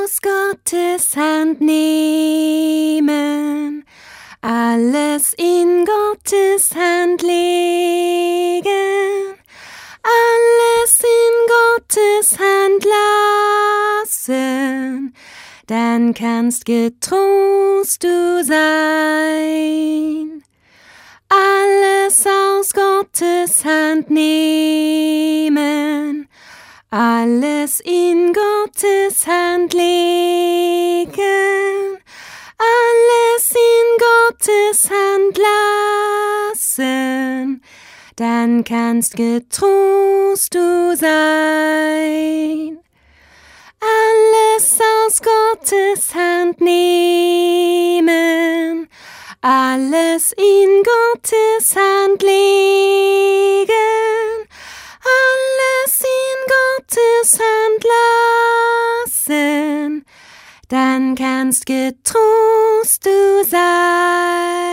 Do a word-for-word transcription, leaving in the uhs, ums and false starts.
aus Gottes Hand nehmen, alles in Gottes Hand legen, alles in Gottes Hand lassen, dann kannst getrost du sein. Alles aus Gottes Hand nehmen, alles in Gottes Hand legen, alles in Gottes Hand lassen, dann kannst getrost du sein. Alles aus Gottes Hand nehmen, alles in Gottes Hand legen, alles in Gottes Hand lassen, dann kannst getrost du sein.